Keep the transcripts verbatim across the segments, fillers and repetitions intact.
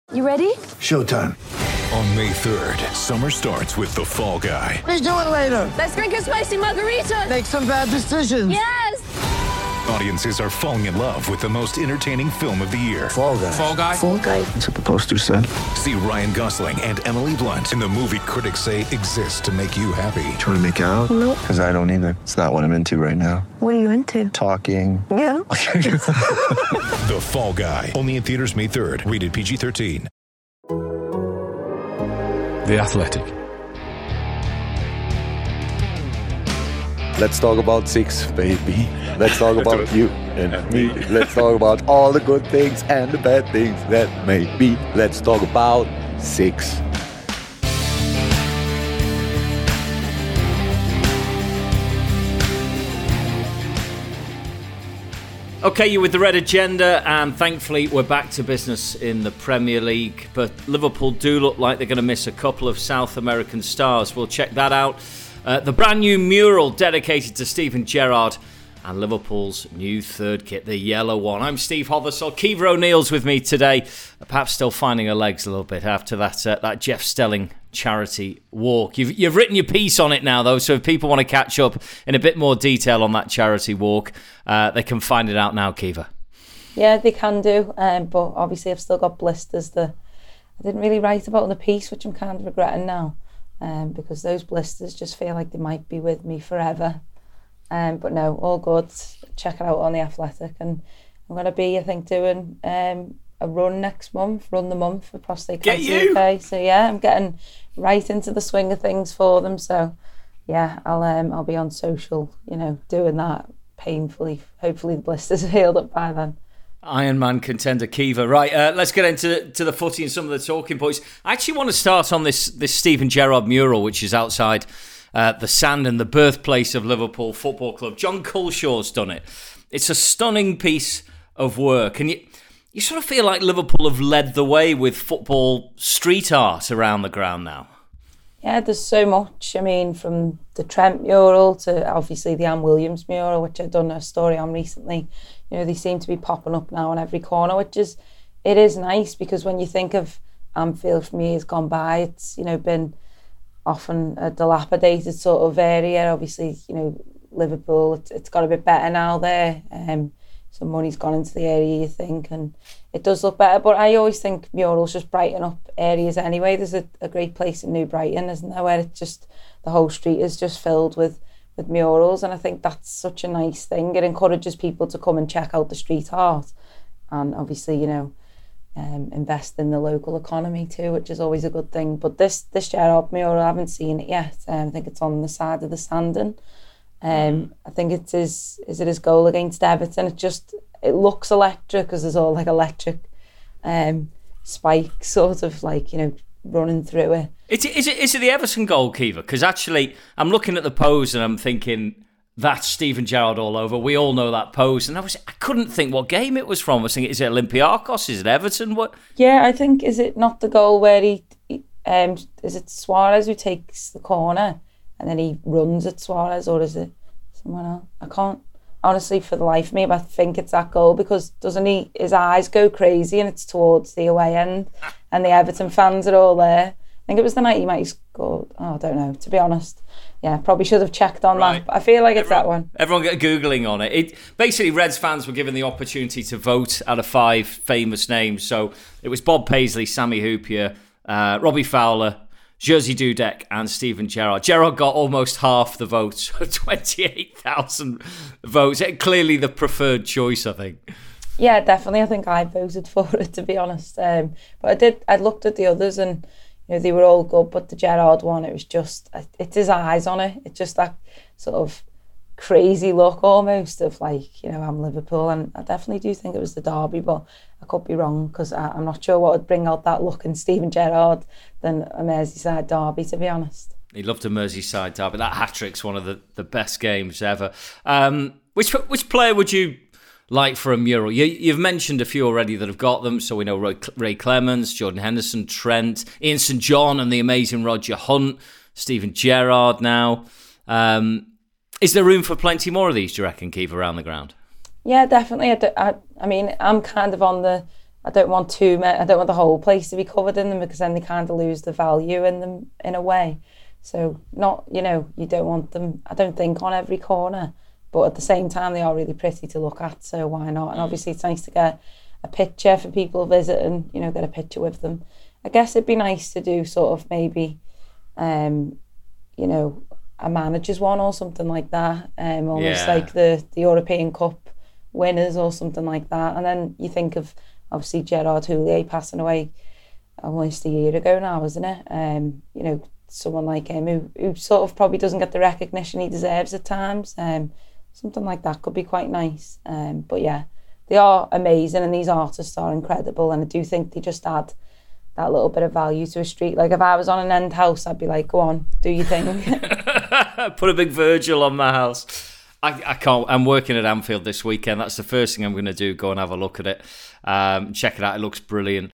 You ready? Showtime. On May third, summer starts with The Fall Guy. Let's do it later. Let's drink a spicy margarita. Make some bad decisions. Yes! Audiences are falling in love with the most entertaining film of the year. Fall Guy. Fall Guy? Fall Guy. That's what the poster said. See Ryan Gosling and Emily Blunt in the movie critics say exists to make you happy. Trying to make it out? Nope. Because I don't either. It's not what I'm into right now. What are you into? Talking. Yeah. The Fall Guy. Only in theaters May third. Rated P G thirteen. The Athletic. Let's talk about six, baby. Let's talk about you and me. Let's talk about all the good things and the bad things that may be. Let's talk about six. Okay, you're with the Red Agenda, and thankfully we're back to business in the Premier League. But Liverpool do look like they're going to miss a couple of South American stars. We'll check that out. Uh, the brand new mural dedicated to Steven Gerrard and Liverpool's new third kit, the yellow one. I'm Steve Hothersall. Kiva O'Neill's with me today, perhaps still finding her legs a little bit after that uh, that Jeff Stelling charity walk. You've, you've written your piece on it now, though, so if people want to catch up in a bit more detail on that charity walk, uh, they can find it out now, Kiva. Yeah, they can do, um, but obviously I've still got blisters that I didn't really write about in the piece, which I'm kind of regretting now, um, because those blisters just feel like they might be with me forever. Um, but no, all good. Check it out on The Athletic, and I'm going to be, I think, doing um, a run next month, run the month for Prostate Cancer U K. So yeah, I'm getting right into the swing of things for them. So yeah, I'll um, I'll be on social, you know, doing that painfully. Hopefully the blisters are healed up by then. Ironman contender Kiva. Right, uh, let's get into to the footy and some of the talking points. I actually want to start on this this Steven Gerrard mural, which is outside uh, the Sandon, the birthplace of Liverpool Football Club. John Culshaw's done it. It's a stunning piece of work, and you you sort of feel like Liverpool have led the way with football street art around the ground now. Yeah, there's so much. I mean, from the Trent mural to obviously the Anne Williams mural, which I've done a story on recently. You know, they seem to be popping up now on every corner, which is, it is nice, because when you think of Anfield from years gone by, it's, you know, been often a dilapidated sort of area. Obviously, you know, Liverpool, it's, it's got a bit better now there. Um, some money's gone into the area, you think, and it does look better. But I always think murals just brighten up areas anyway. There's a, a great place in New Brighton, isn't there, where it's just, the whole street is just filled with, with murals, and I think that's such a nice thing. It encourages people to come and check out the street art, and obviously, you know, um, invest in the local economy too, which is always a good thing. But this this Gerrard mural, I haven't seen it yet. Um, I think it's on the side of the Sandon. Um, I think it's his, is it his goal against Everton? It just, it looks electric because there's all like electric um, spikes sort of like, you know, running through it. Is it, is it, is it the Everton goal, Kiva? Because actually, I'm looking at the pose and I'm thinking, that's Steven Gerrard all over. We all know that pose. And I was, I couldn't think what game it was from. I was thinking, is it Olympiacos? Is it Everton? What? Yeah, I think, is it not the goal where he, he um, is it Suarez who takes the corner and then he runs at Suarez, or is it someone else? I can't, honestly, for the life of me, but I think it's that goal, because doesn't he, his eyes go crazy and it's towards the away end and the Everton fans are all there. I think it was the night he might have scored. Oh, I don't know, to be honest. Yeah, probably should have checked on right. that, but I feel like it's everyone, that one. Everyone get Googling on it. it. Basically, Reds fans were given the opportunity to vote out of five famous names. So it was Bob Paisley, Sammy Hoopier, uh, Robbie Fowler, Jerzy Dudek and Steven Gerrard. Gerrard got almost half the votes, twenty-eight thousand votes. Clearly the preferred choice, I think. Yeah, definitely. I think I voted for it, to be honest. Um, but I did. I looked at the others, and you know they were all good. But the Gerrard one, it was just, it's his eyes on it. It's just that sort of crazy look, almost, of like, you know, I'm Liverpool, and I definitely do think it was the derby, but I could be wrong, because I'm not sure what would bring out that look in Steven Gerrard than a Merseyside derby, to be honest. He loved a Merseyside derby. That hat-trick's one of the, the best games ever. Um, which which player would you like for a mural? You, you've mentioned a few already that have got them, so we know Ray, Ray Clemens, Jordan Henderson, Trent, Ian St John and the amazing Roger Hunt, Steven Gerrard now. Um, is there room for plenty more of these, do you reckon, Keith, around the ground? Yeah, definitely. I, do, I, I mean, I'm kind of on the, I don't want too many, I don't want the whole place to be covered in them, because then they kind of lose the value in them in a way. So not, you know, you don't want them, I don't think, on every corner, but at the same time they are really pretty to look at, so why not? And obviously it's nice to get a picture for people visiting, you know, get a picture with them. I guess it'd be nice to do sort of maybe, um, you know, a manager's one or something like that, um, almost yeah. like the, the European Cup winners or something like that. And then you think of, obviously, Gerard Houllier passing away almost a year ago now, isn't it? Um, you know, someone like him who, who sort of probably doesn't get the recognition he deserves at times. Um, something like that could be quite nice. Um, but yeah, they are amazing, and these artists are incredible, and I do think they just add that little bit of value to a street. Like if I was on an end house, I'd be like, go on, do your thing. Put a big Virgil on my house. I, I can't. I'm working at Anfield this weekend. That's the first thing I'm going to do. Go and have a look at it. Um, check it out. It looks brilliant.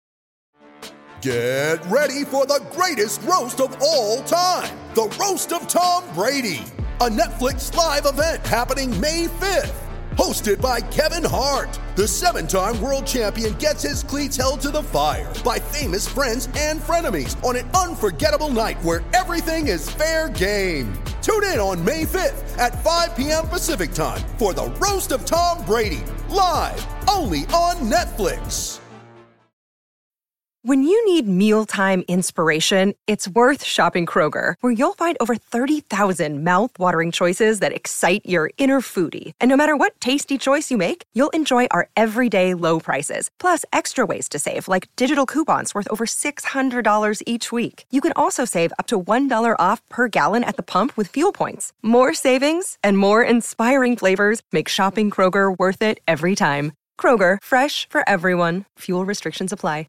Get ready for the greatest roast of all time. The Roast of Tom Brady. A Netflix live event happening May fifth. Hosted by Kevin Hart. The seven-time world champion gets his cleats held to the fire by famous friends and frenemies on an unforgettable night where everything is fair game. Tune in on May fifth at five p.m. Pacific time for the Roast of Tom Brady, live only on Netflix. When you need mealtime inspiration, it's worth shopping Kroger, where you'll find over thirty thousand mouth-watering choices that excite your inner foodie. And no matter what tasty choice you make, you'll enjoy our everyday low prices, plus extra ways to save, like digital coupons worth over six hundred dollars each week. You can also save up to one dollar off per gallon at the pump with fuel points. More savings and more inspiring flavors make shopping Kroger worth it every time. Kroger, fresh for everyone. Fuel restrictions apply.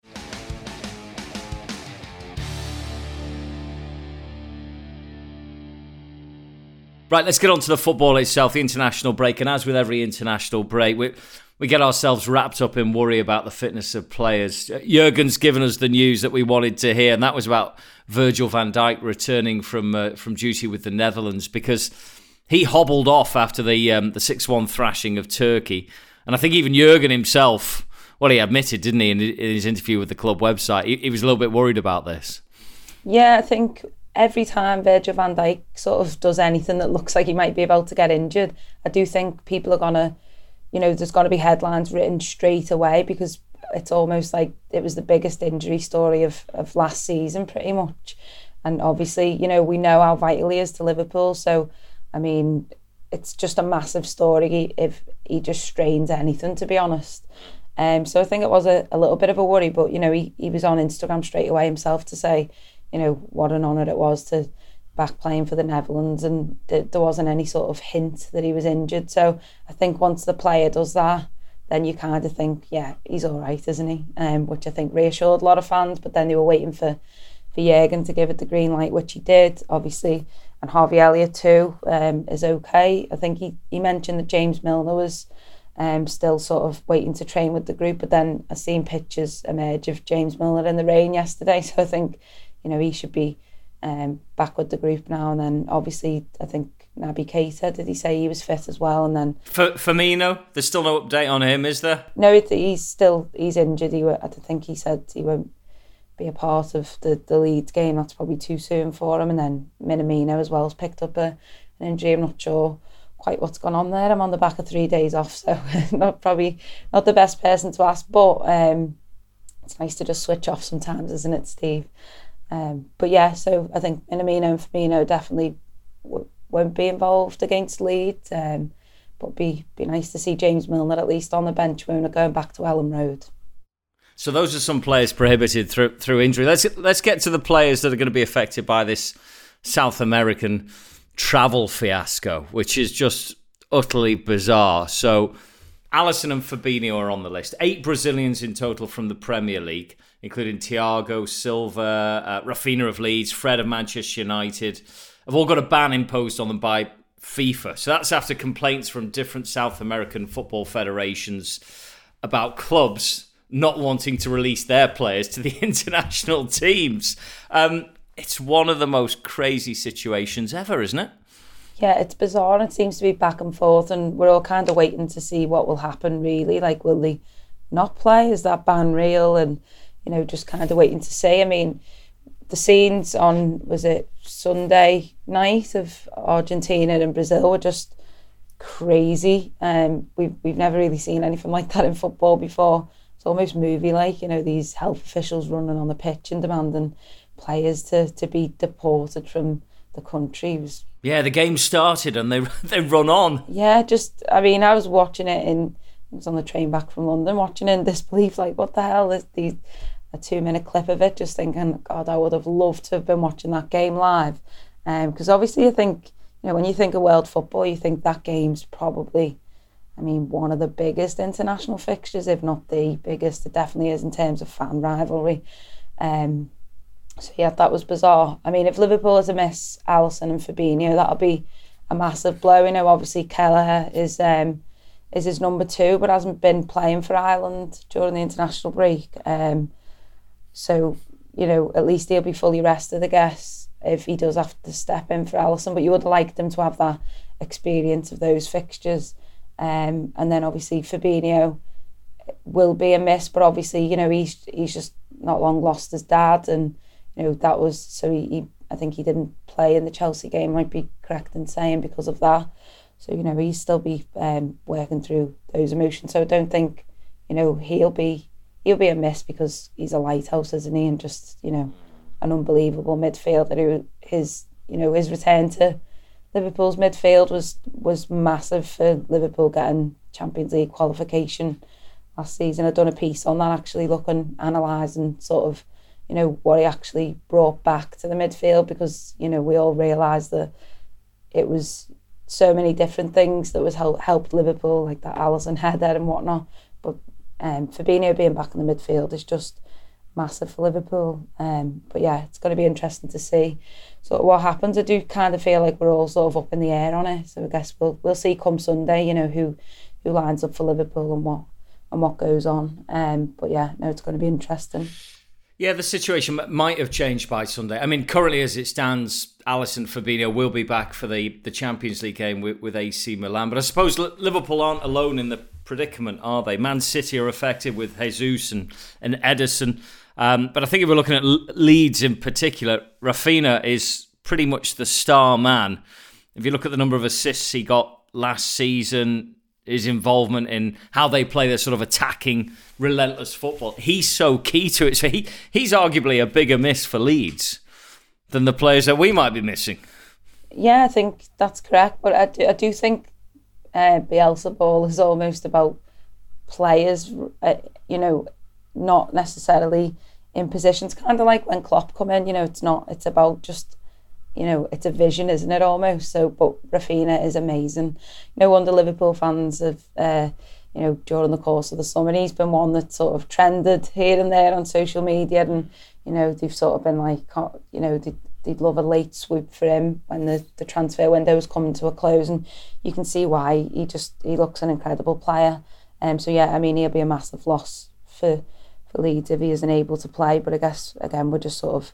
Right, let's get on to the football itself, the international break. And as with every international break, we we get ourselves wrapped up in worry about the fitness of players. Jurgen's given us the news that we wanted to hear, and that was about Virgil van Dijk returning from uh, from duty with the Netherlands, because he hobbled off after the um, the six one thrashing of Turkey. And I think even Jurgen himself, well, he admitted, didn't he, in his interview with the club website, he, he was a little bit worried about this. Yeah, I think every time Virgil van Dijk sort of does anything that looks like he might be about to get injured, I do think people are going to, you know, there's going to be headlines written straight away, because it's almost like it was the biggest injury story of, of last season, pretty much. And obviously, you know, we know how vital he is to Liverpool. So, I mean, it's just a massive story if he just strains anything, to be honest. Um, so I think it was a, a little bit of a worry, but, you know, he, he was on Instagram straight away himself to say, you know, what an honour it was to back playing for the Netherlands, and th- there wasn't any sort of hint that he was injured. So I think once the player does that, then you kind of think, yeah, he's all right, isn't he? Um, which I think reassured a lot of fans, but then they were waiting for, for Jurgen to give it the green light, which he did, obviously. And Harvey Elliott too um, is okay. I think he, he mentioned that James Milner was um, still sort of waiting to train with the group, but then I've seen pictures emerge of James Milner in the rain yesterday, so I think, you know, he should be um, back with the group now. And then obviously, I think Naby Keita, did he say he was fit as well? And then For Firmino, there's still no update on him, is there? No, it, he's still he's injured. He, I think he said he won't be a part of the, the Leeds game. That's probably too soon for him. And then Minamino as well has picked up a, an injury. I'm not sure quite what's gone on there. I'm on the back of three days off, so not probably not the best person to ask. But um, it's nice to just switch off sometimes, isn't it, Steve? Um, but yeah, so I think Minamino and Firmino definitely w- won't be involved against Leeds, um, but be be nice to see James Milner at least on the bench when we're going back to Ellen Road. So those are some players prohibited through through injury. Let's let's get to the players that are going to be affected by this South American travel fiasco, which is just utterly bizarre. So Alisson and Fabinho are on the list. Eight Brazilians in total from the Premier League, including Thiago Silva, uh, Rafinha of Leeds, Fred of Manchester United, have all got a ban imposed on them by FIFA. So that's after complaints from different South American football federations about clubs not wanting to release their players to the international teams. Um, it's one of the most crazy situations ever, isn't it? Yeah, it's bizarre. It seems to be back and forth, and we're all kind of waiting to see what will happen, really. Like, will they not play? Is that ban real? And, you know, just kind of waiting to see. I mean, the scenes on, was it Sunday night of Argentina and Brazil were just crazy. Um, we've, we've never really seen anything like that in football before. It's almost movie-like, you know, these health officials running on the pitch and demanding players to, to be deported from the country. It was, yeah, the game started and they they run on. Yeah, just, I mean, I was watching it in, I was on the train back from London, watching it in disbelief, like, what the hell is these, a two-minute clip of it, just thinking, God, I would have loved to have been watching that game live. Because um, obviously I think, you know, when you think of world football, you think that game's probably, I mean, one of the biggest international fixtures, if not the biggest. It definitely is in terms of fan rivalry. Um, so yeah, that was bizarre. I mean, if Liverpool is to miss Alisson and Fabinho, that'll be a massive blow. You know, obviously Kelleher is um, is his number two, but hasn't been playing for Ireland during the international break. Um, so, you know, at least he'll be fully rested, I guess, if he does have to step in for Alisson. But you would have liked him to have that experience of those fixtures. Um, and then obviously Fabinho will be a miss, but obviously, you know, he's he's just not long lost his dad, and you know that was so he, he I think he didn't play in the Chelsea game, might be correct in saying, because of that. So you know he'll still be um, working through those emotions. So I don't think, you know, he'll be he'll be a miss, because he's a lighthouse, isn't he? And just, you know, an unbelievable midfielder who his you know his return to Liverpool's midfield was was massive for Liverpool getting Champions League qualification last season. I've done a piece on that, actually, looking, analysing sort of, you know, what he actually brought back to the midfield, because, you know, we all realise that it was so many different things that was help, helped Liverpool, like that Alisson header and whatnot. But um, Fabinho being back in the midfield is just massive for Liverpool. Um, but yeah, it's going to be interesting to see sort of what happens. I do kind of feel like we're all sort of up in the air on it. So I guess we'll we'll see come Sunday, you know, who who lines up for Liverpool and what and what goes on. Um, but yeah, no, it's going to be interesting. Yeah, the situation might have changed by Sunday. I mean, currently as it stands, Alisson, Fabinho will be back for the, the Champions League game with, with A C Milan. But I suppose Liverpool aren't alone in the predicament, are they? Man City are affected with Jesus and, and Ederson. Um, but I think if we're looking at Leeds in particular, Raphinha is pretty much the star man. If you look at the number of assists he got last season, his involvement in how they play their sort of attacking, relentless football, he's so key to it. So he he's arguably a bigger miss for Leeds than the players that we might be missing. Yeah, I think that's correct. But I do, I do think uh, Bielsa ball is almost about players, uh, you know, not necessarily in positions. Kind of like when Klopp come in, you know, it's not, it's about just, you know, it's a vision, isn't it, almost? So, but Raphinha is amazing. No wonder Liverpool fans have, uh, you know, during the course of the summer, he's been one that sort of trended here and there on social media, and, you know, they've sort of been like, you know, they'd, they'd love a late swoop for him when the, the transfer window was coming to a close, and you can see why. He just, he looks an incredible player. Um, so, yeah, I mean, he'll be a massive loss for, for Leeds if he isn't able to play, but I guess, again, we're just sort of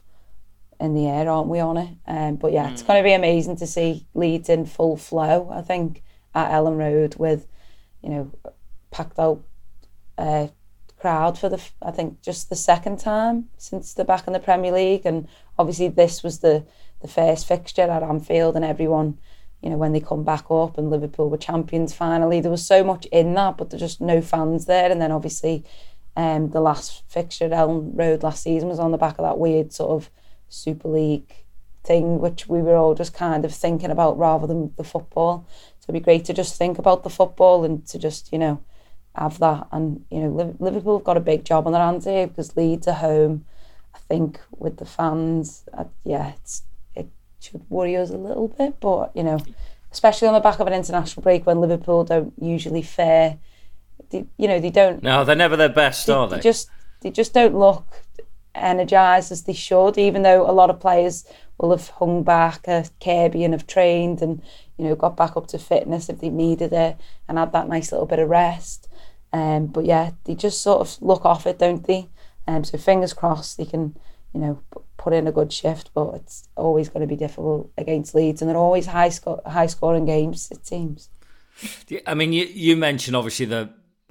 in the air, aren't we, on it? Um, but yeah, mm. it's going to be amazing to see Leeds in full flow, I think, at Ellen Road with, you know, packed out uh, crowd for the, I think, just the second time since they're back in the Premier League. And obviously this was the, the first fixture at Anfield, and everyone, you know, when they come back up and Liverpool were champions finally, there was so much in that, but there's just no fans there. And then obviously um, the last fixture at Ellen Road last season was on the back of that weird sort of Super League thing, which we were all just kind of thinking about rather than the football. So it'd be great to just think about the football and to just, you know, have that. And, you know, Liverpool have got a big job on their hands here, because Leeds are home. I think with the fans, uh, yeah, it's, it should worry us a little bit. But, you know, especially on the back of an international break when Liverpool don't usually fare, they, you know, they don't... No, they're never their best, they, are they? They just, they just don't look energised as they should, even though a lot of players will have hung back a Kirby and have trained and, you know, got back up to fitness if they needed it and had that nice little bit of rest. Um, but yeah, they just sort of look off it, don't they? Um, so fingers crossed they can, you know, put in a good shift, but it's always going to be difficult against Leeds, and they're always high sco- high scoring games, it seems. I mean, you, you mentioned obviously the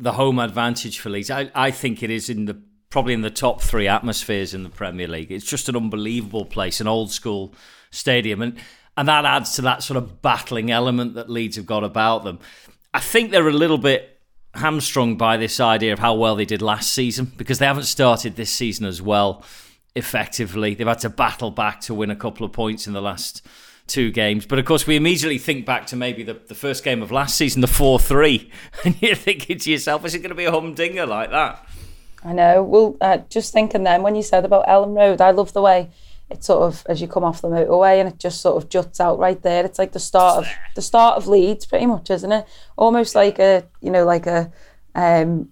the home advantage for Leeds. I, I think it is in the probably in the top three atmospheres in the Premier League. It's just an unbelievable place, an old school stadium, and and that adds to that sort of battling element that Leeds have got about them. I think they're a little bit hamstrung by this idea of how well they did last season, because they haven't started this season as well effectively. They've had to battle back to win a couple of points in the last two games. But of course, we immediately think back to maybe the, the first game of last season, the four three, and you're thinking to yourself, is it going to be a humdinger like that? I know. Well, uh, just thinking then, when you said about Ellen Road, I love the way it sort of, as you come off the motorway, and it just sort of juts out right there. It's like the start of the start of Leeds, pretty much, isn't it? Almost like a, you know, like a, um,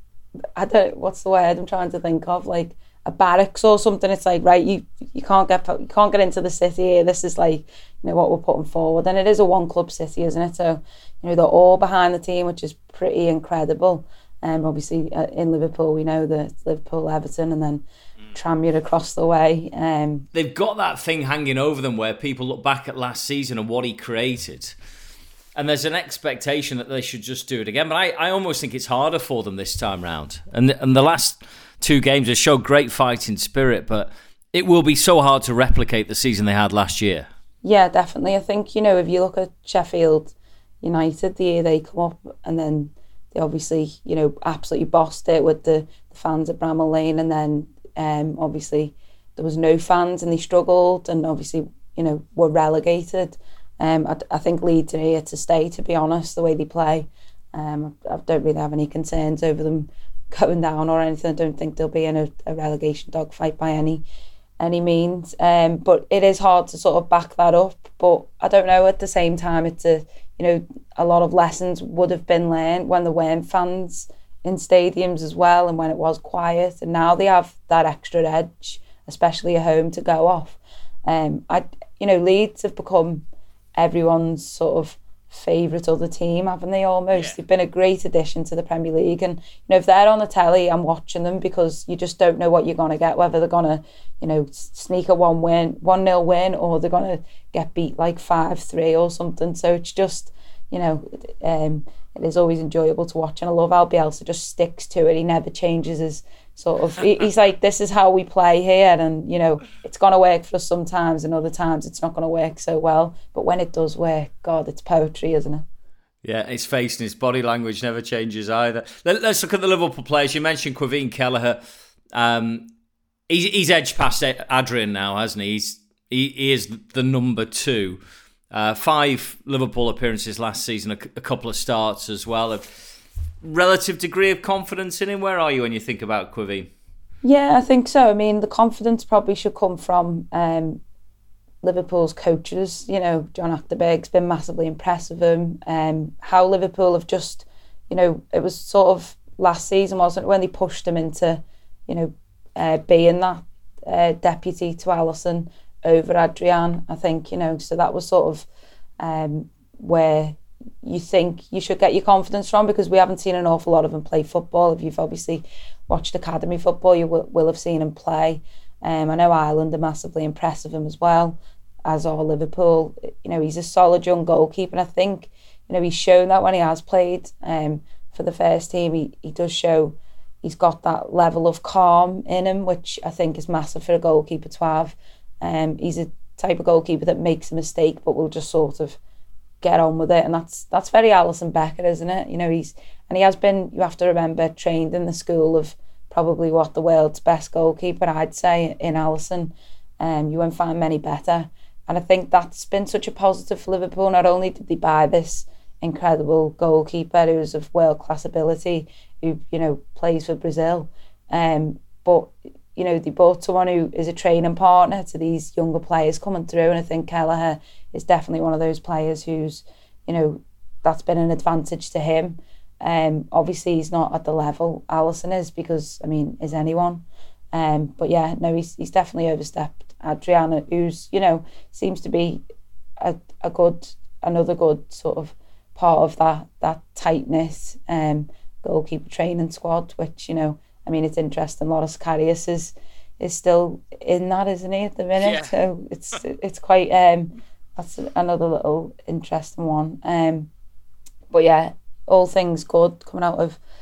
I don't, what's the word I'm trying to think of, like a barracks or something. It's like, right, you you can't get you can't get into the city here. This is like, you know, what we're putting forward, and it is a one club city, isn't it? So, you know, they're all behind the team, which is pretty incredible. Um, obviously, uh, in Liverpool, we know that Liverpool, Everton, and then Tranmere across the way. Um, They've got that thing hanging over them where people look back at last season and what he created, and there's an expectation that they should just do it again. But I, I almost think it's harder for them this time round. And and the last two games have showed great fighting spirit, but it will be so hard to replicate the season they had last year. Yeah, definitely. I think, you know, if you look at Sheffield United, the year they come up, and then they obviously, you know, absolutely bossed it with the, the fans at Bramall Lane, and then um, obviously there was no fans and they struggled, and obviously, you know, were relegated. Um, I, I think Leeds are here to stay, to be honest, the way they play. Um, I, I don't really have any concerns over them going down or anything. I don't think they'll be in a, a relegation dogfight by any any means. Um, but it is hard to sort of back that up. But I don't know, at the same time, it's a, you know, a lot of lessons would have been learned when there weren't fans in stadiums as well, and when it was quiet, and now they have that extra edge, especially at home, to go off. Um, I, you know, Leeds have become everyone's sort of favourite other team, haven't they, almost? Yeah. They've been a great addition to the Premier League, and, you know, if they're on the telly, I'm watching them, because you just don't know what you're going to get, whether they're going to, you know, sneak a one win, one nil win, or they're going to get beat like five three or something. So it's just, you know, um, it is always enjoyable to watch, and I love how Bielsa just sticks to it. He never changes his sort of, he's like, this is how we play here, and, you know, it's going to work for us sometimes, and other times it's not going to work so well, but when it does work, God, it's poetry, isn't it? Yeah, his face and his body language never changes either. Let's look at the Liverpool players. You mentioned Quevin Kelleher. Um, he's, he's edged past Adrian now, hasn't he? He's, he, he is the number two. Uh, five Liverpool appearances last season, a, a couple of starts as well. A relative degree of confidence in him. Where are you when you think about Quevin? Yeah, I think so. I mean, the confidence probably should come from um, Liverpool's coaches. You know, John Achterberg's been massively impressed with him. Um, how Liverpool have just, you know, it was sort of last season, wasn't it, when they pushed him into, you know, uh, being that uh, deputy to Alisson over Adrian, I think, you know, so that was sort of um, where you think you should get your confidence from, because we haven't seen an awful lot of him play football. If you've obviously watched academy football, you will, will have seen him play. Um, I know Ireland are massively impressed with him as well, as are Liverpool. You know, he's a solid young goalkeeper, and I think, you know, he's shown that when he has played um, for the first team, he, he does show he's got that level of calm in him, which I think is massive for a goalkeeper to have. Um, he's a type of goalkeeper that makes a mistake but will just sort of get on with it, and that's that's very Alisson Becker, isn't it? You know, he's and he has been, you have to remember, trained in the school of probably what the world's best goalkeeper, I'd say, in Alisson. Um, you won't find many better, and I think that's been such a positive for Liverpool. Not only did they buy this incredible goalkeeper who's of world-class ability, who, you know, plays for Brazil, um, but you know, they bought someone who is a training partner to these younger players coming through, and I think Kelleher is definitely one of those players who's, you know, that's been an advantage to him. Um, obviously, he's not at the level Alisson is, because, I mean, is anyone? Um, but yeah, no, he's he's definitely overstepped Adrian, who's, you know, seems to be a, a good, another good sort of part of that that tight-knit um, goalkeeper training squad, which, you know, I mean, it's interesting. Loris Karius is is still in that, isn't he, at the minute? Yeah. So it's it's quite um that's another little interesting one. Um, but yeah, all things good coming out of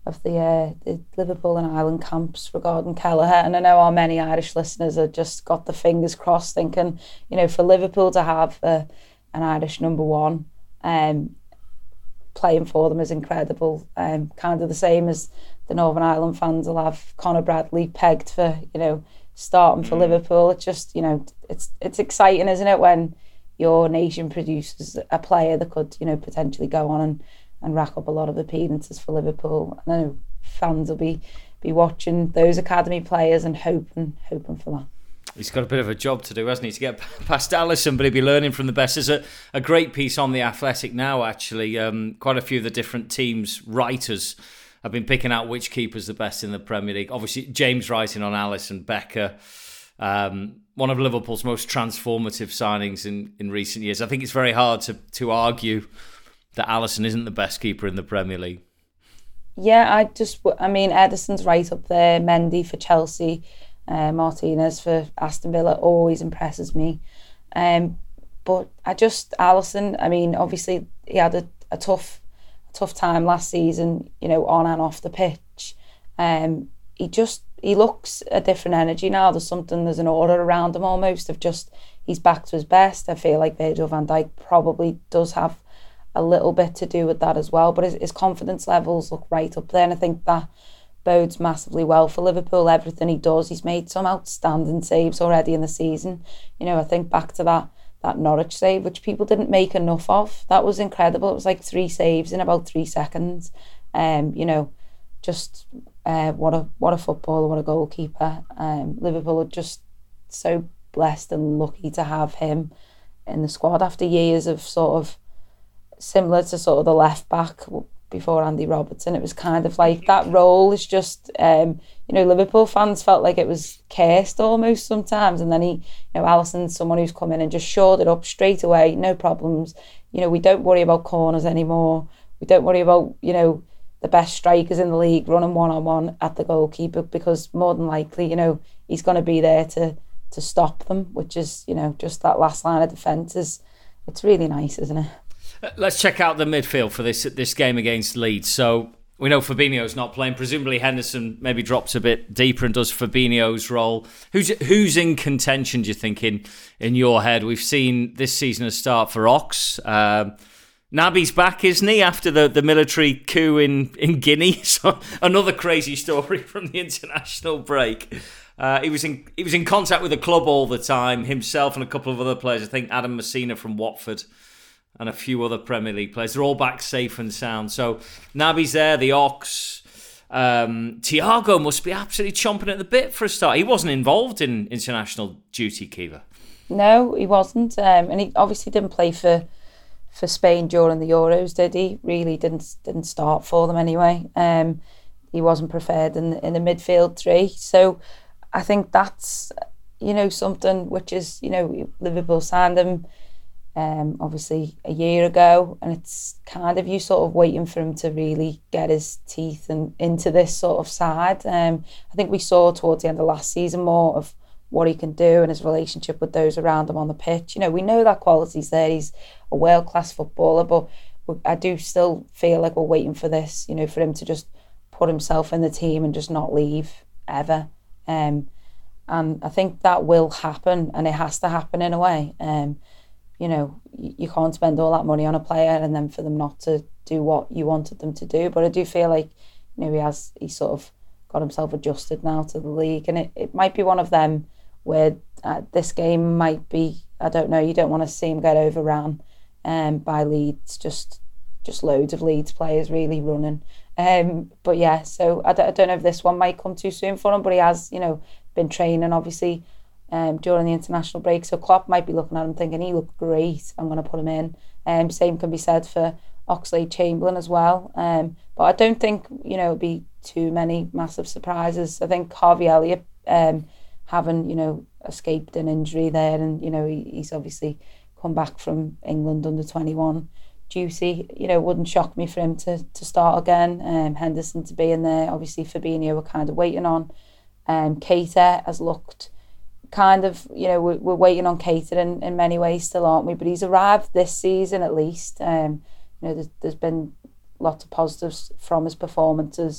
of the, uh, the Liverpool and Ireland camps regarding Kelleher. And I know how many Irish listeners have just got the fingers crossed thinking, you know, for Liverpool to have uh, an Irish number one um, playing for them is incredible. Um, kind of the same as the Northern Ireland fans will have Conor Bradley pegged for, you know, starting for mm. Liverpool. It's just, you know, it's it's exciting, isn't it, when your nation produces a player that could, you know, potentially go on and and rack up a lot of appearances for Liverpool. I know fans will be be watching those academy players and hoping hoping for that. He's got a bit of a job to do, hasn't he, to get past Alisson, but he'll be learning from the best. There's a, a great piece on The Athletic now, actually. Um, quite a few of the different teams' writers have been picking out which keeper's the best in the Premier League. Obviously, James writing on Alisson Becker, um, one of Liverpool's most transformative signings in, in recent years. I think it's very hard to, to argue that Alisson isn't the best keeper in the Premier League. Yeah, I just, I mean, Ederson's right up there. Mendy for Chelsea, uh, Martinez for Aston Villa always impresses me. Um, but I just, Alisson, I mean, obviously he had a, a tough, a tough time last season, you know, on and off the pitch. Um, he just, he looks a different energy now. There's something, there's an aura around him almost of just, he's back to his best. I feel like Virgil van Dijk probably does have a little bit to do with that as well, but his, his confidence levels look right up there, and I think that bodes massively well for Liverpool. Everything he does, he's made some outstanding saves already in the season. You know, I think back to that that Norwich save, which people didn't make enough of. That was incredible. It was like three saves in about three seconds. Um, you know, just uh, what a what a footballer, what a goalkeeper. Um, Liverpool are just so blessed and lucky to have him in the squad after years of sort of similar to sort of the left back before Andy Robertson. It was kind of like that role is just, um, you know, Liverpool fans felt like it was cursed almost sometimes. And then he, you know, Alisson's someone who's come in and just shored it up straight away, no problems. You know, we don't worry about corners anymore. We don't worry about, you know, the best strikers in the league running one-on-one at the goalkeeper, because more than likely, you know, he's going to be there to to stop them, which is, you know, just that last line of defence is, it's really nice, isn't it? Let's check out the midfield for this this game against Leeds. So we know Fabinho's not playing. Presumably Henderson maybe drops a bit deeper and does Fabinho's role. Who's who's in contention, do you think, in, in your head? We've seen this season a start for Ox. Um, Naby's back, isn't he, after the, the military coup in, in Guinea? So another crazy story from the international break. Uh, he was in he was in contact with the club all the time, himself and a couple of other players. I think Adam Messina from Watford and a few other Premier League players. They're all back safe and sound. So Naby's there, the Ox. Um, Thiago must be absolutely chomping at the bit for a start. He wasn't involved in international duty, Kiva. No, he wasn't. Um, and he obviously didn't play for for Spain during the Euros, did he? Really didn't didn't start for them anyway. Um, he wasn't preferred in the, in the midfield three. So I think that's, you know, something which is, you know, Liverpool signed him Um, obviously a year ago, and it's kind of you sort of waiting for him to really get his teeth and into this sort of side. Um, I think we saw towards the end of last season more of what he can do and his relationship with those around him on the pitch. You know, we know that quality's there. He's a world-class footballer, but I do still feel like we're waiting for this, you know, for him to just put himself in the team and just not leave ever. Um, and I think that will happen, and it has to happen in a way. Um, You know, you can't spend all that money on a player and then for them not to do what you wanted them to do. But I do feel like, you know, he has, he sort of got himself adjusted now to the league. And it, it might be one of them where uh, this game might be, I don't know, you don't want to see him get overrun um, by Leeds, just just loads of Leeds players really running. Um, but yeah, so I don't, I don't know if this one might come too soon for him, but he has, you know, been training, obviously, Um, during the international break, so Klopp might be looking at him thinking he looked great, I'm going to put him in. Um, same can be said for Oxlade-Chamberlain as well. Um, but I don't think, you know, it'll be too many massive surprises. I think Harvey Elliott, um, having, you know, escaped an injury there, and, you know, he, he's obviously come back from England under twenty-one duty. You know, it wouldn't shock me for him to, to start again. Um, Henderson to be in there. Obviously Fabinho we're kind of waiting on. Um, Keita has looked kind of, you know, we're, we're waiting on Keita in, in many ways still, aren't we? But he's arrived this season at least. Um, you know, there's, there's been lots of positives from his performances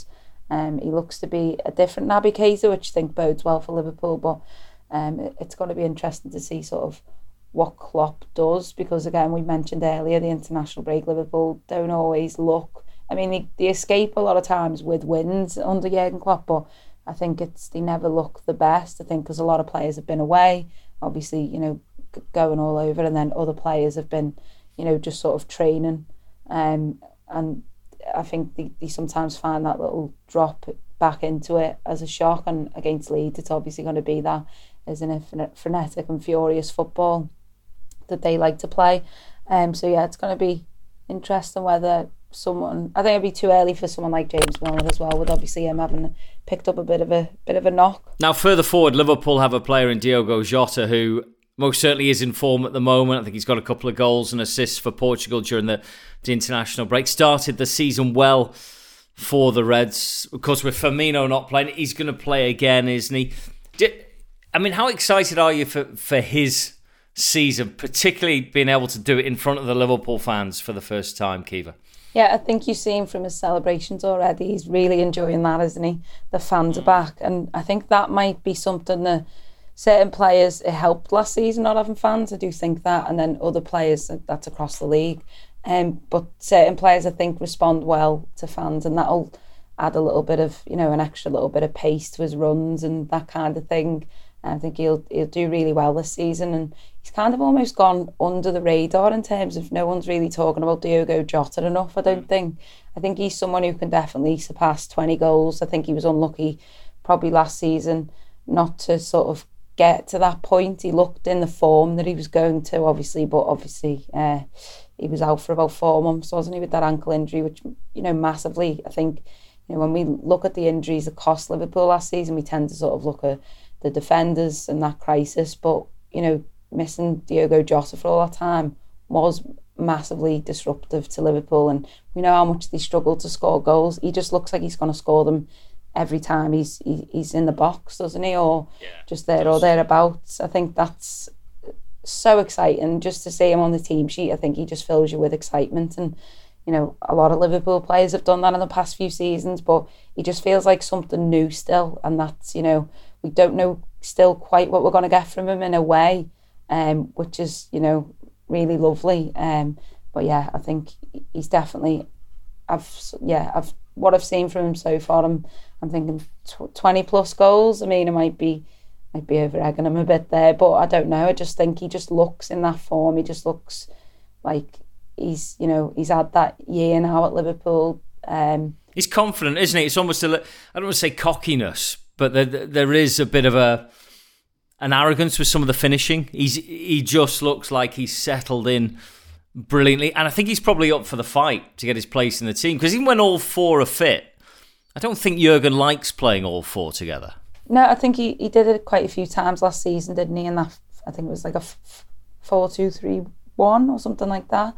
Um, he looks to be a different Naby Keita, which I think bodes well for Liverpool. But um, it, it's going to be interesting to see sort of what Klopp does, because again, we mentioned earlier the international break, Liverpool don't always look, I mean they, they escape a lot of times with wins under Jurgen Klopp, but I think it's they never look the best, I think, because a lot of players have been away, obviously, you know, going all over, and then other players have been, you know, just sort of training, um, and I think they, they sometimes find that little drop back into it as a shock, and against Leeds it's obviously going to be that, isn't it, frenetic and furious football that they like to play. Um, so yeah, it's going to be interesting whether someone, I think it'd be too early for someone like James Milner as well, with obviously him having picked up a bit of a bit of a knock. Now further forward, Liverpool have a player in Diogo Jota who most certainly is in form at the moment. I think he's got a couple of goals and assists for Portugal during the, the international break. Started the season well for the Reds. Of course, with Firmino not playing, he's going to play again, isn't he? Did, I mean, how excited are you for, for his season, particularly being able to do it in front of the Liverpool fans for the first time, Kiva? Yeah, I think you've seen from his celebrations already, he's really enjoying that, isn't he? The fans are back, and I think that might be something that certain players, it helped last season not having fans, I do think that, and then other players, that's across the league. Um, but certain players, I think, respond well to fans, and that'll add a little bit of, you know, an extra little bit of pace to his runs and that kind of thing. I think he'll he'll do really well this season, and he's kind of almost gone under the radar in terms of no one's really talking about Diogo Jota enough, I don't think. I think he's someone who can definitely surpass twenty goals. I think he was unlucky probably last season not to sort of get to that point. He looked in the form that he was going to, obviously, but obviously uh, he was out for about four months, wasn't he, with that ankle injury, which, you know, massively, I think, you know, when we look at the injuries that cost Liverpool last season, we tend to sort of look at the defenders and that crisis, but, you know, missing Diogo Jota for all that time was massively disruptive to Liverpool, and we know how much they struggle to score goals. He just looks like he's going to score them every time he's he, he's in the box, doesn't he, or yeah, just there or thereabouts. I think that's so exciting just to see him on the team sheet. I think he just fills you with excitement, and you know, a lot of Liverpool players have done that in the past few seasons, but he just feels like something new still, and that's, you know, we don't know still quite what we're going to get from him in a way, um, which is, you know, really lovely. Um, but yeah, I think he's definitely, I've yeah, I've what I've seen from him so far, I'm I'm thinking twenty plus goals. I mean, it might be might be over egging him a bit there, but I don't know. I just think he just looks in that form. He just looks like he's, you know, he's had that year now at Liverpool. Um, he's confident, isn't he? It's almost a, I don't want to say cockiness, but there, there is a bit of a an arrogance with some of the finishing. He's he just looks like he's settled in brilliantly, and I think he's probably up for the fight to get his place in the team, because even when all four are fit, I don't think Jurgen likes playing all four together. No, I think he, he did it quite a few times last season, didn't he? And that, I think it was like a four two three one or something like that.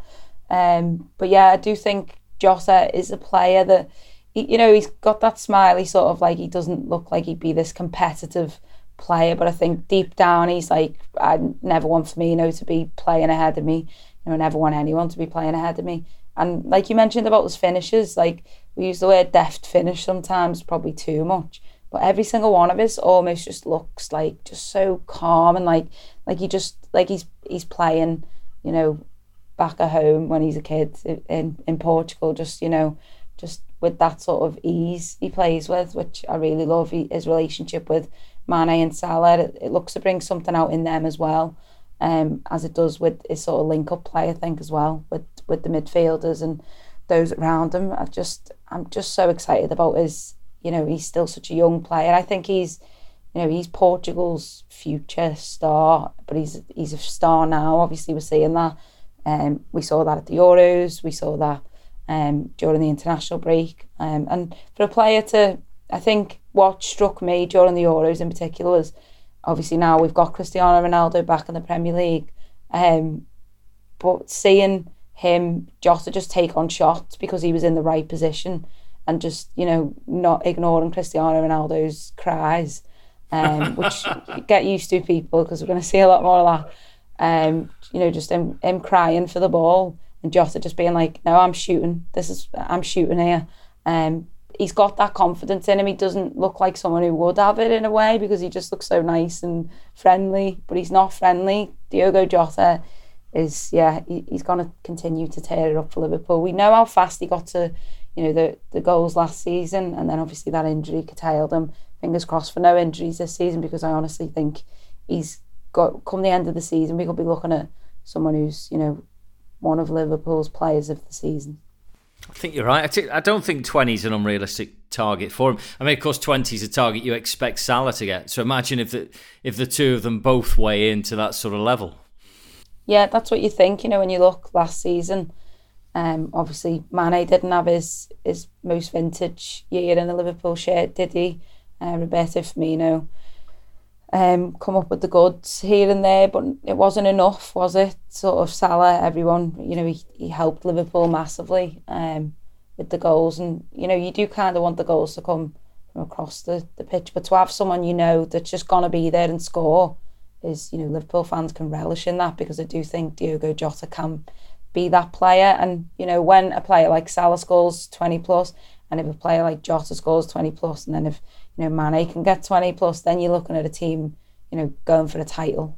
Um, but yeah, I do think Jota is a player that, he, you know, he's got that smiley sort of, like, he doesn't look like he'd be this competitive player, but I think deep down he's like, I never want Firmino to be playing ahead of me. You know, I never want anyone to be playing ahead of me. And like you mentioned about his finishes, like, we use the word deft finish sometimes, probably too much, but every single one of his almost just looks like just so calm, and like like he just like he's he's playing, you know, back at home when he's a kid in in Portugal, just, you know, just with that sort of ease he plays with, which I really love. He, his relationship with Mane and Salah, it, it looks to bring something out in them as well, um, as it does with his sort of link-up play, I think, as well, with with the midfielders and those around him. I just I'm just so excited about his, you know, he's still such a young player. I think he's, you know, he's Portugal's future star, but he's he's a star now. Obviously, we're seeing that. Um, we saw that at the Euros. We saw that um, during the international break. Um, and for a player to, I think what struck me during the Euros in particular was, obviously now we've got Cristiano Ronaldo back in the Premier League, um, but seeing him, Jota, just take on shots because he was in the right position, and just, you know, not ignoring Cristiano Ronaldo's cries, um, which get used to, people, because we're going to see a lot more of that. Um, you know, just him, him crying for the ball, and Jota just being like, no, I'm shooting. This is, I'm shooting here. Um, he's got that confidence in him. He doesn't look like someone who would have it in a way because he just looks so nice and friendly, but he's not friendly. Diogo Jota is, yeah, he, he's going to continue to tear it up for Liverpool. We know how fast he got to, you know, the, the goals last season, and then obviously that injury curtailed him. Fingers crossed for no injuries this season, because I honestly think he's got, come the end of the season, we could be looking at someone who's, you know, one of Liverpool's players of the season. I think you're right. I, t- I don't think twenty is an unrealistic target for him. I mean, of course, twenty is a target you expect Salah to get. So imagine if the if the two of them both weigh into that sort of level. Yeah, that's what you think. You know, when you look last season, um, obviously Mane didn't have his his most vintage year in a Liverpool shirt, did he? Uh, Roberto Firmino um, come up with the goods here and there, but it wasn't enough, was it? Sort of Salah, everyone, you know, he, he helped Liverpool massively um, with the goals, and you know, you do kind of want the goals to come from across the, the pitch, but to have someone you know that's just going to be there and score is, you know, Liverpool fans can relish in that, because I do think Diogo Jota can be that player. And you know, when a player like Salah scores twenty plus, and if a player like Jota scores twenty plus, and then if, you know, Mane can get twenty plus, then you're looking at a team, you know, going for a title.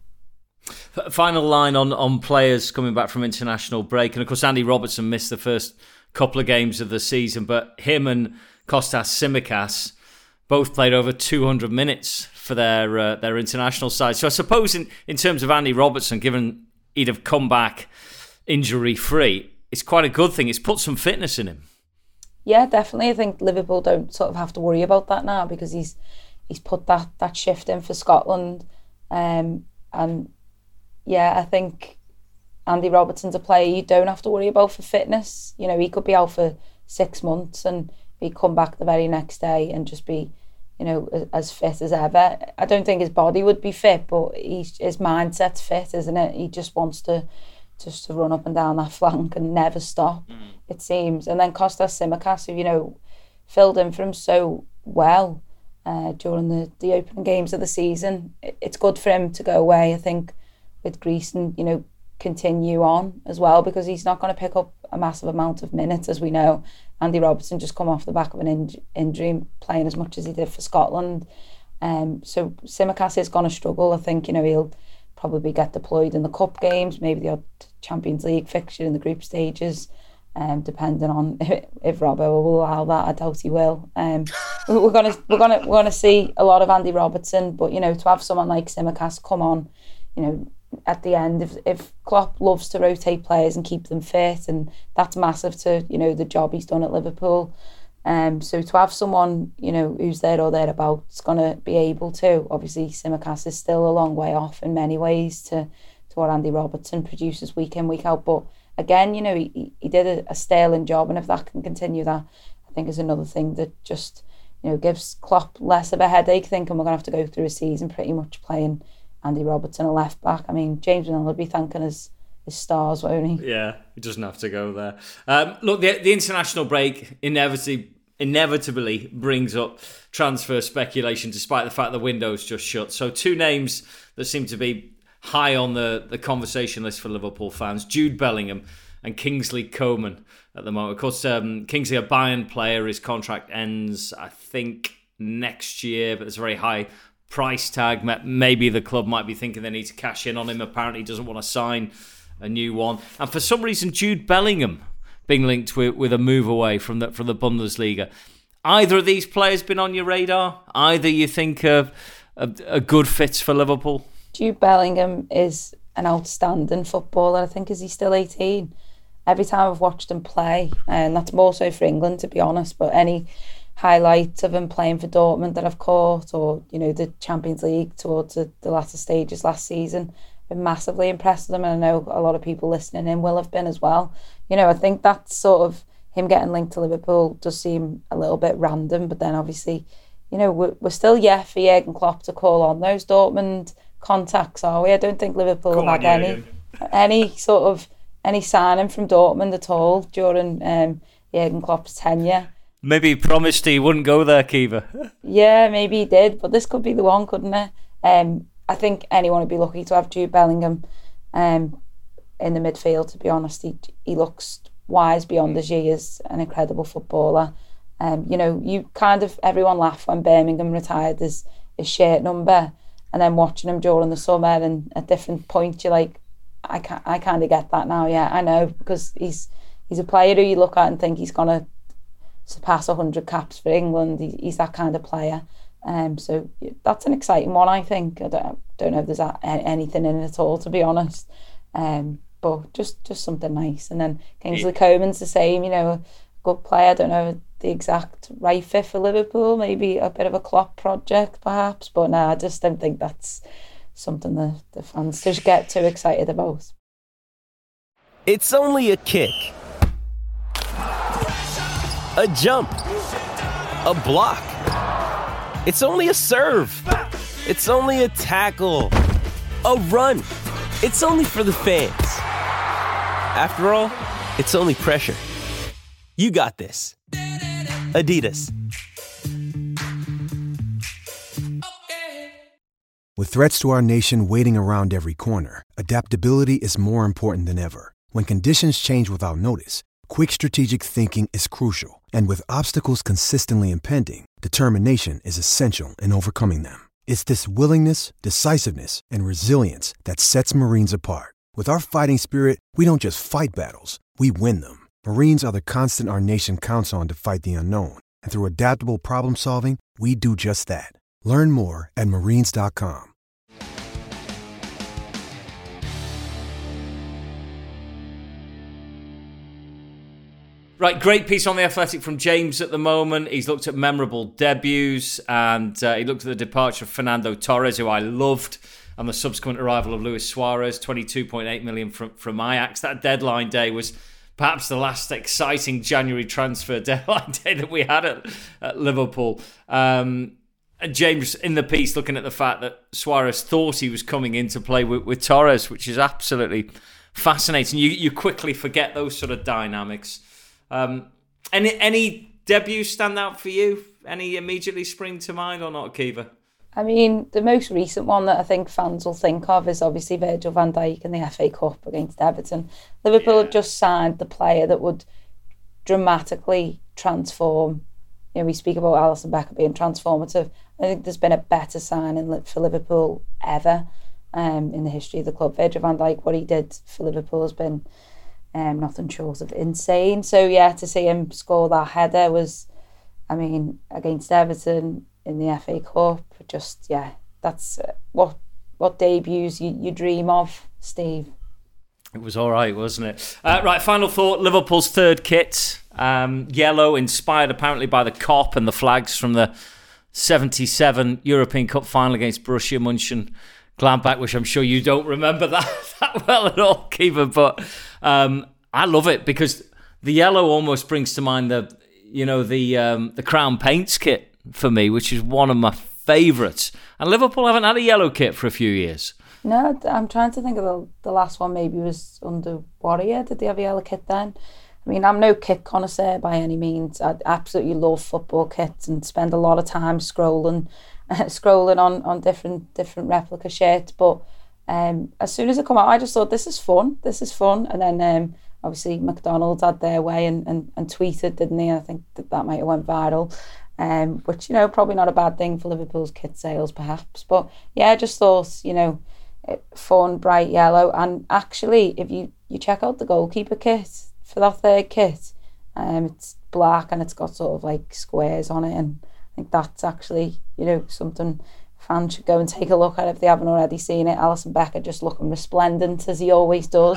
Final line on, on players coming back from international break. And of course, Andy Robertson missed the first couple of games of the season, but him and Kostas Tsimikas both played over two hundred minutes for their uh, their international side. So I suppose in, in terms of Andy Robertson, given he'd have come back injury-free, it's quite a good thing. It's put some fitness in him. Yeah, definitely. I think Liverpool don't sort of have to worry about that now, because he's he's put that, that shift in for Scotland. Um, and yeah, I think Andy Robertson's a player you don't have to worry about for fitness. You know, he could be out for six months and he'd come back the very next day and just be, you know, as fit as ever. I don't think his body would be fit, but he's, his mindset's fit, isn't it? He just wants to just to run up and down that flank and never stop, mm. it seems. And then Kostas Tsimikas, who, you know, filled in for him so well uh, during the, the opening games of the season. It's good for him to go away, I think, with Greece and, you know, continue on as well, because he's not going to pick up a massive amount of minutes, as we know. Andy Robertson just come off the back of an in- injury, playing as much as he did for Scotland. Um, so Tsimikas is going to struggle. I think, you know, he'll probably get deployed in the cup games, maybe the odd Champions League fixture in the group stages, um, depending on if, if Robbo will allow that. I doubt he will. Um, we're gonna we're gonna we're gonna see a lot of Andy Robertson, but you know, to have someone like Tsimikas come on, you know, at the end, if if Klopp loves to rotate players and keep them fit, and that's massive to, you know, the job he's done at Liverpool. Um, so to have someone, you know, who's there or thereabouts going to be able to, obviously Tsimikas is still a long way off in many ways to, to what Andy Robertson produces week in, week out. But again, you know, he, he did a, a sterling job, and if that can continue, that I think is another thing that just, you know, gives Klopp less of a headache, thinking we're going to have to go through a season pretty much playing Andy Robertson a left back. I mean, James Milner will be thanking his his stars, won't he? Yeah, he doesn't have to go there. Um, look, the, the international break inevitably inevitably brings up transfer speculation, despite the fact the window's just shut. So two names that seem to be high on the, the conversation list for Liverpool fans: Jude Bellingham and Kingsley Coman at the moment. Of course, um, Kingsley, a Bayern player, his contract ends, I think, next year, but there's a very high price tag. Maybe the club might be thinking they need to cash in on him. Apparently he doesn't want to sign a new one. And for some reason, Jude Bellingham being linked with, with a move away from the from the Bundesliga. Either of these players been on your radar? Either you think of a, a good fits for Liverpool? Jude Bellingham is an outstanding footballer. I think, is he still eighteen? Every time I've watched him play, and that's more so for England, to be honest, but any highlights of him playing for Dortmund that I've caught, or, you know, the Champions League towards the, the latter stages last season, been massively impressed with him, and I know a lot of people listening in will have been as well. You know, I think that's sort of him getting linked to Liverpool does seem a little bit random, but then obviously, you know, we're, we're still yet for Jurgen Klopp to call on those Dortmund contacts, are we? I don't think Liverpool Go have had any any sort of any signing from Dortmund at all during um, Jurgen Klopp's tenure. Maybe he promised he wouldn't go there, Kiva. Yeah, maybe he did, but this could be the one, couldn't it? Um, I think anyone would be lucky to have Jude Bellingham um, in the midfield, to be honest. He, he looks wise beyond his years, an incredible footballer. Um, you know, you kind of, everyone laughed when Birmingham retired his, his shirt number, and then watching him during the summer and at different points, you're like, I can I kind of get that now, yeah, I know, because he's he's a player who you look at and think he's going to surpass one hundred caps for England. He, he's that kind of player. Um, so that's an exciting one, I think. I don't, don't know if there's a, anything in it at all, to be honest. Um, but just, just something nice. And then Kingsley Coman's the same, you know, a good player. I don't know the exact right fit for Liverpool, maybe a bit of a Klopp project perhaps, but no, I just don't think that's something that the fans just get too excited about. It's only a kick, a jump, a block. It's only a serve. It's only a tackle, a run. It's only for the fans. After all, it's only pressure. You got this. Adidas. With threats to our nation waiting around every corner, adaptability is more important than ever. When conditions change without notice, quick strategic thinking is crucial. And with obstacles consistently impending, determination is essential in overcoming them. It's this willingness, decisiveness, and resilience that sets Marines apart. With our fighting spirit, we don't just fight battles, we win them. Marines are the constant our nation counts on to fight the unknown. And through adaptable problem solving, we do just that. Learn more at marines dot com. Right, great piece on The Athletic from James at the moment. He's looked at memorable debuts, and uh, he looked at the departure of Fernando Torres, who I loved, and the subsequent arrival of Luis Suarez, twenty-two point eight million from, from Ajax. That deadline day was perhaps the last exciting January transfer deadline day that we had at, at Liverpool. Um, and James, in the piece, looking at the fact that Suarez thought he was coming in to play with, with Torres, which is absolutely fascinating. You, you quickly forget those sort of dynamics. Um, any any debuts stand out for you? Any immediately spring to mind or not, Kiva? I mean, the most recent one that I think fans will think of is obviously Virgil van Dijk in the F A Cup against Everton. Liverpool yeah. have just signed the player that would dramatically transform. You know, we speak about Alisson Becker being transformative. I think there's been a better signing for Liverpool ever um, in the history of the club. Virgil van Dijk, what he did for Liverpool has been um, nothing short of insane. So yeah, to see him score that header was, I mean, against Everton in the F A Cup, just yeah, that's uh, what what debuts you, you dream of, Steve. It was all right, wasn't it? Uh, right, final thought. Liverpool's third kit, um, yellow, inspired apparently by the Kop and the flags from the seventy-seven European Cup final against Borussia Mönchengladbach, which I'm sure you don't remember that, that well at all, Kiva, but um, I love it because the yellow almost brings to mind the, you know, the um, the Crown Paints kit for me, which is one of my favourites. And Liverpool haven't had a yellow kit for a few years. No, I'm trying to think of the, the last one maybe was under Warrior. Did they have a yellow kit then? I mean, I'm no kit connoisseur by any means. I absolutely love football kits and spend a lot of time scrolling scrolling on, on different different replica shirts. But um, as soon as it came out, I just thought, this is fun. This is fun. And then um, obviously McDonald's had their way and, and, and tweeted, didn't they? I think that, that might have went viral. Um, which, you know, probably not a bad thing for Liverpool's kit sales, perhaps. But yeah, I just thought, you know, fun, bright yellow. And actually, if you, you check out the goalkeeper kit for that third kit, um, it's black and it's got sort of like squares on it. And I think that's actually, you know, something fans should go and take a look at if they haven't already seen it. Alisson Becker just looking resplendent as he always does.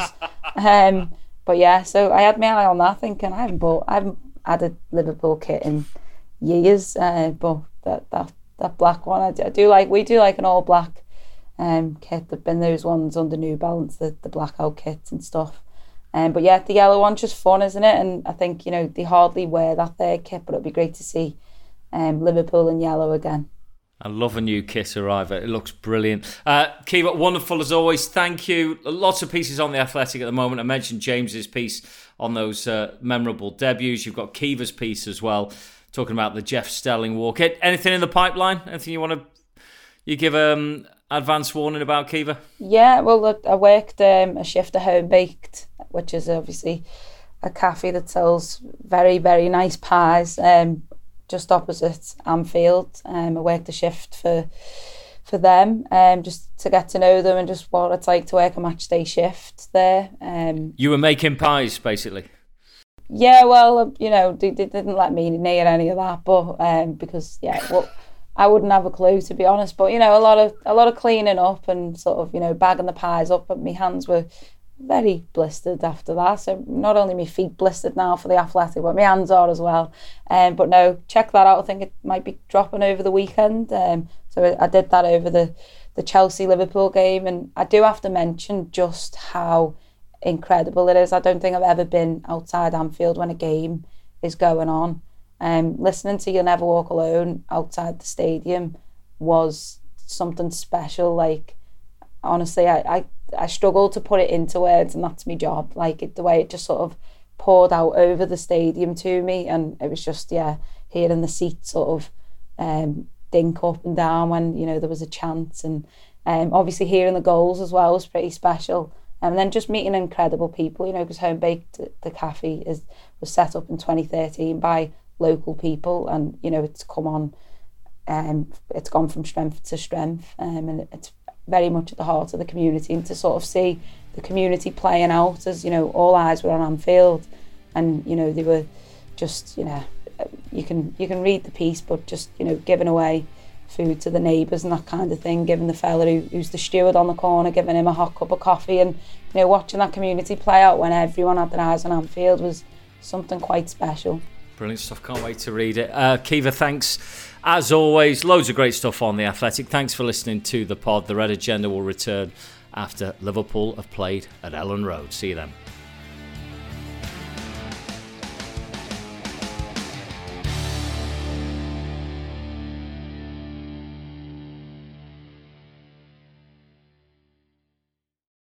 um, but yeah, so I had my eye on that, thinking I haven't bought, I haven't had a Liverpool kit in years, uh, but that that that black one I do, I do like. We do like an all black um kit. There've been those ones under New Balance, the the blackout kits and stuff. Um, but yeah, the yellow one's just fun, isn't it? And I think, you know, they hardly wear that third kit, but it'd be great to see um Liverpool in yellow again. I love a new kit arrive. It looks brilliant. Uh, Kiva, wonderful as always. Thank you. Lots of pieces on The Athletic at the moment. I mentioned James's piece on those uh, memorable debuts. You've got Kiva's piece as well, talking about the Jeff Stelling walk. Anything in the pipeline? Anything you want to you give um advance warning about, Kiva? Yeah, well, I worked um, a shift at Home Baked, which is obviously a cafe that sells very, very nice pies. Um, just opposite Anfield. Um, I worked a shift for for them, um, just to get to know them and just what it's like to work a match day shift there. Um, you were making pies, basically. Yeah, well, you know, they, they didn't let me near any of that, but um, because yeah, well, I wouldn't have a clue, to be honest. But you know, a lot of a lot of cleaning up and sort of, you know, bagging the pies up. But my hands were very blistered after that. So not only my feet blistered now for the athletic, but my hands are as well. Um, but no, check that out. I think it might be dropping over the weekend. Um, so I did that over the the Chelsea Liverpool game, and I do have to mention just how incredible it is. I don't think I've ever been outside Anfield when a game is going on. Um, listening to You'll Never Walk Alone outside the stadium was something special. Like, honestly, I, I, I struggled to put it into words, and that's my job. Like, it, the way it just sort of poured out over the stadium to me, and it was just, yeah, hearing the seats sort of um, dink up and down when, you know, there was a chance, and um, obviously hearing the goals as well was pretty special. And then just meeting incredible people, you know, because Home Baked, the cafe, is was set up in twenty thirteen by local people, and you know, it's come on, um, it's gone from strength to strength, um, and it's very much at the heart of the community. And to sort of see the community playing out, as you know, all eyes were on Anfield, and you know, they were just, you know, you can you can read the piece, but just, you know, giving away food to the neighbours and that kind of thing, giving the fella who, who's the steward on the corner, giving him a hot cup of coffee, and you know, watching that community play out when everyone had their eyes on Anfield was something quite special. Brilliant stuff, can't wait to read it. uh, Kiva, thanks as always, loads of great stuff on The Athletic. Thanks for listening to the pod. The Red Agenda will return after Liverpool have played at Ellen Road. See you then.